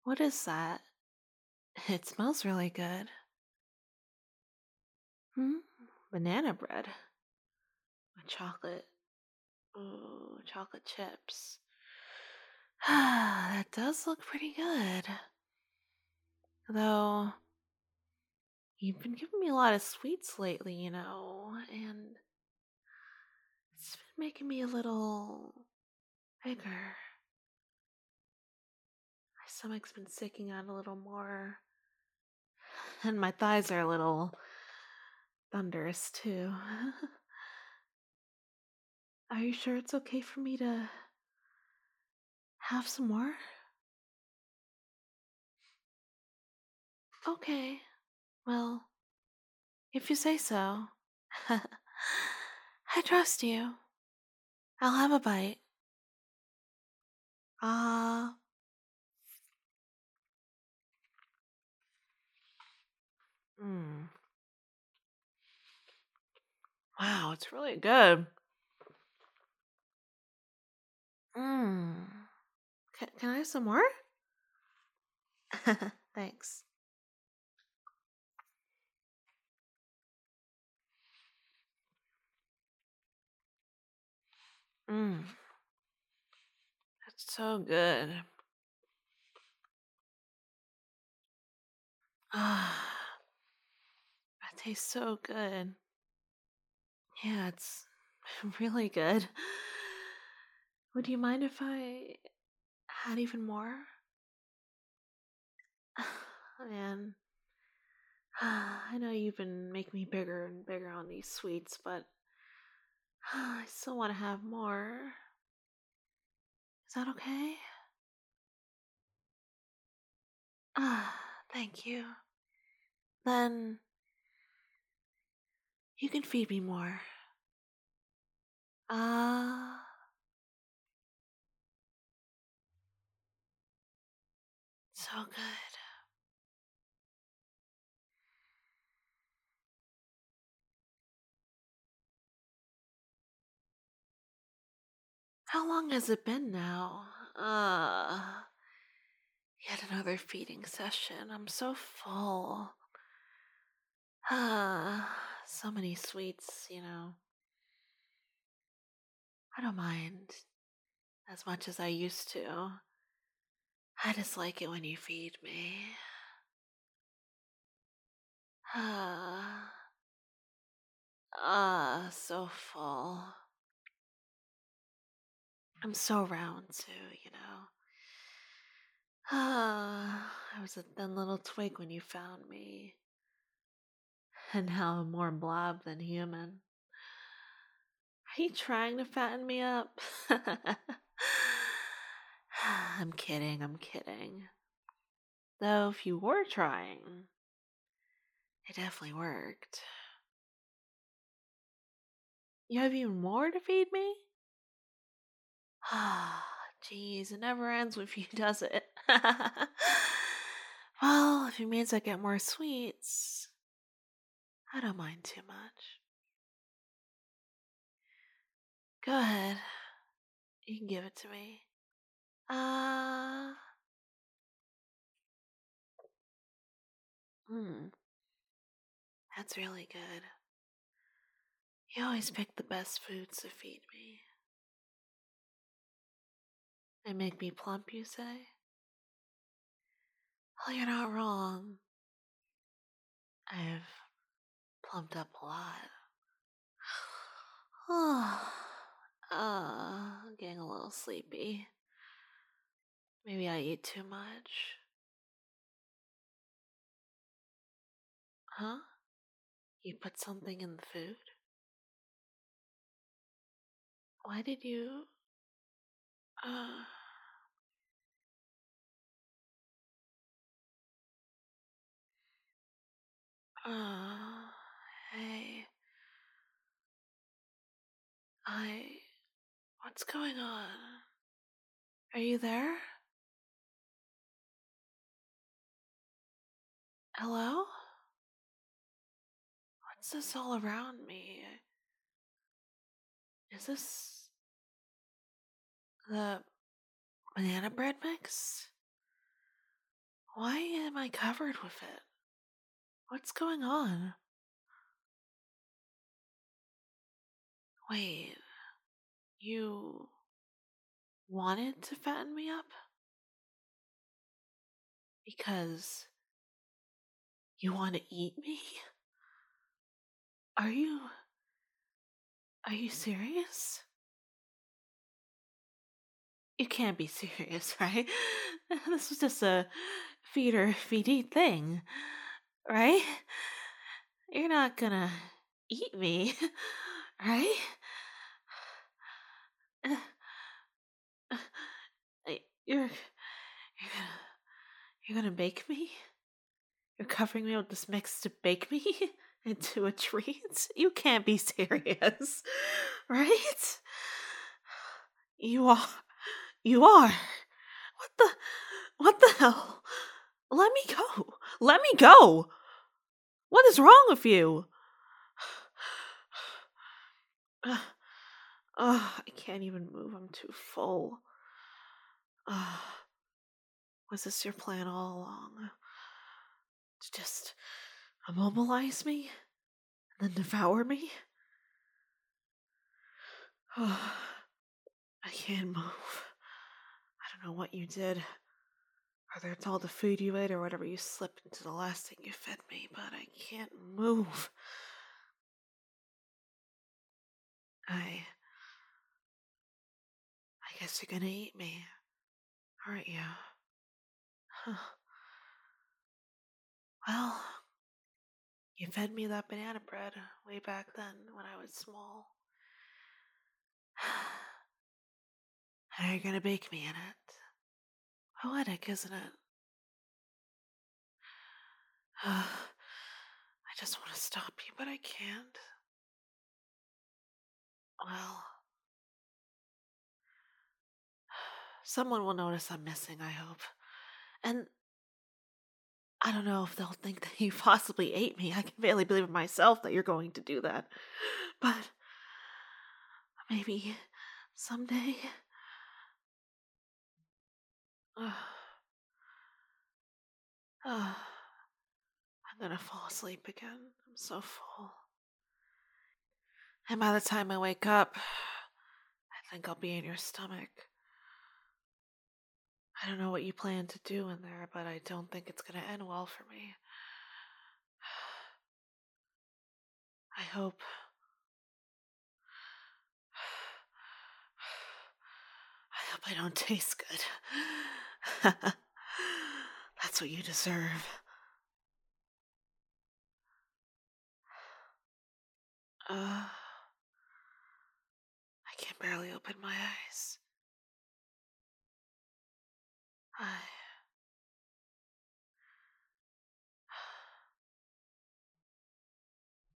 What is that? It smells really good. Hmm? Banana bread with chocolate. Ooh, chocolate chips. That does look pretty good. Though, you've been giving me a lot of sweets lately, and it's been making me a little bigger. My stomach's been sticking out a little more, and my thighs are a little thunderous too. Are you sure it's okay for me to have some more? Okay, well, if you say so. I trust you. I'll have a bite. Ah, mm. Wow, it's really good. Mmm. Can I have some more? Thanks. Mmm, that's so good. Ah, that tastes so good. Yeah, it's really good. Would you mind if I had even more? Man, I know you've been making me bigger and bigger on these sweets, but I still want to have more. Is that okay? Ah, thank you. Then you can feed me more. Ah, so good. How long has it been now? Yet another feeding session. I'm so full. So many sweets. I don't mind as much as I used to. I just like it when you feed me. Ah, so full. I'm so round too. I was a thin little twig when you found me, and now I'm more blob than human. Are you trying to fatten me up? I'm kidding, I'm kidding. Though, if you were trying, it definitely worked. You have even more to feed me? Ah, jeez, it never ends with you, does it? Well, if it means I get more sweets, I don't mind too much. Go ahead, you can give it to me. Ah, hmm, that's really good. You always pick the best foods to feed me. They make me plump, you say? Well, you're not wrong. I've plumped up a lot. I'm getting a little sleepy. Maybe I eat too much. Huh? You put something in the food? Why did you? Uh, uh, hey, I. What's going on? Are you there? Hello? What's this all around me? Is this the banana bread mix? Why am I covered with it? What's going on? Wait, you wanted to fatten me up? Because you want to eat me? Are you. Are you serious? You can't be serious, right? This was just a feed or feed eat thing, right? You're not gonna eat me, right? You're you're gonna bake me? You're covering me with this mix to bake me into a treat? You can't be serious, right? You are. You are. What the? What the hell? Let me go. Let me go. What is wrong with you? I can't even move. I'm too full. Uh, was this your plan all along? To just immobilize me and then devour me? I can't move. I don't know what you did. Whether it's all the food you ate or whatever you slipped into the last thing you fed me, but I can't move. I guess you're gonna eat me, aren't you? Huh. Well, you fed me that banana bread way back then when I was small. And you're gonna bake me in it. Poetic, isn't it? I just want to stop you, but I can't. Well, someone will notice I'm missing, I hope. And I don't know if they'll think that you possibly ate me. I can barely believe it myself that you're going to do that. But maybe someday. I'm gonna fall asleep again. I'm so full. And by the time I wake up, I think I'll be in your stomach. I don't know what you plan to do in there, but I don't think it's gonna end well for me. I hope. I hope I don't taste good. That's what you deserve. I can barely open my eyes. I